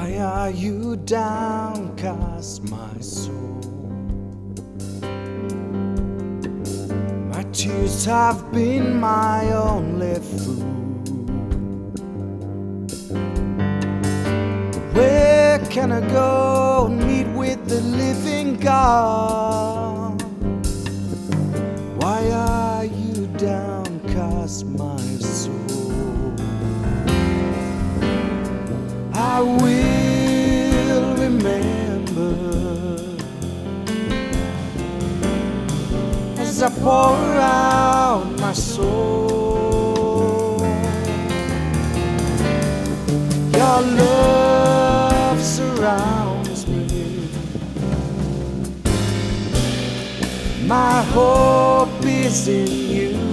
Why are you downcast, my soul? My tears have been my only food. Where can I go and meet with the living God? Why are you downcast, my soul? I will remember as I pour out my soul. Your love surrounds me. My hope is in you.